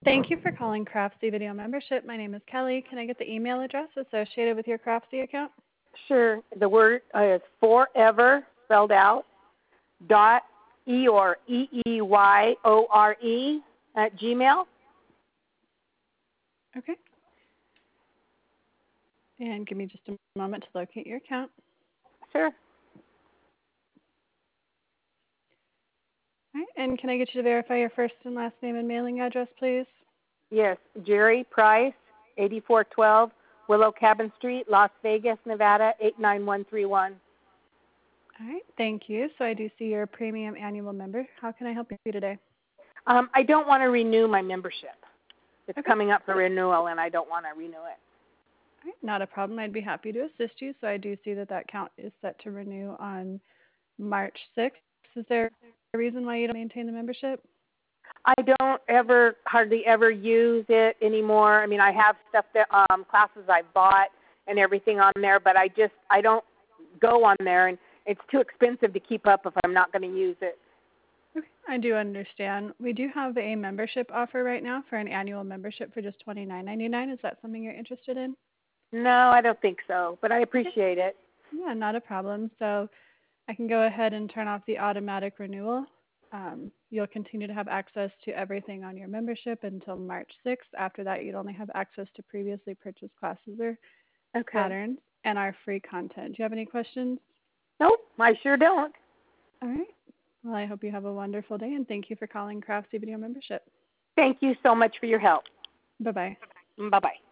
Thank you for calling Craftsy Video Membership. My name is Kelly. Can I get the email address associated with your Craftsy account? Sure. The word is forever spelled out dot EEYORE at Gmail. Okay. And give me just a moment to locate your account. Sure. All right. And can I get you to verify your first and last name and mailing address, please? Yes. Jerry Price, 8412 Willow Cabin Street, Las Vegas, Nevada, 89131. All right. Thank you. So I do see you're a premium annual member. How can I help you today? I don't want to renew my membership. It's Okay. coming up for renewal, and I don't want to renew it. All right. Not a problem. I'd be happy to assist you. So I do see that account is set to renew on March 6th. Is there a reason why you don't maintain the membership? I don't hardly ever use it anymore. I mean, I have stuff that classes I bought and everything on there, but I don't go on there, and it's too expensive to keep up if I'm not going to use it. Okay, I do understand. We do have a membership offer right now for an annual membership for just $29.99. Is that something you're interested in? No, I don't think so, but I appreciate it. Yeah, not a problem. So I can go ahead and turn off the automatic renewal. You'll continue to have access to everything on your membership until March 6th. After that, you'd only have access to previously purchased classes or patterns and our free content. Do you have any questions? Nope, I sure don't. All right. Well, I hope you have a wonderful day, and thank you for calling Craftsy Video Membership. Thank you so much for your help. Bye-bye. Bye-bye.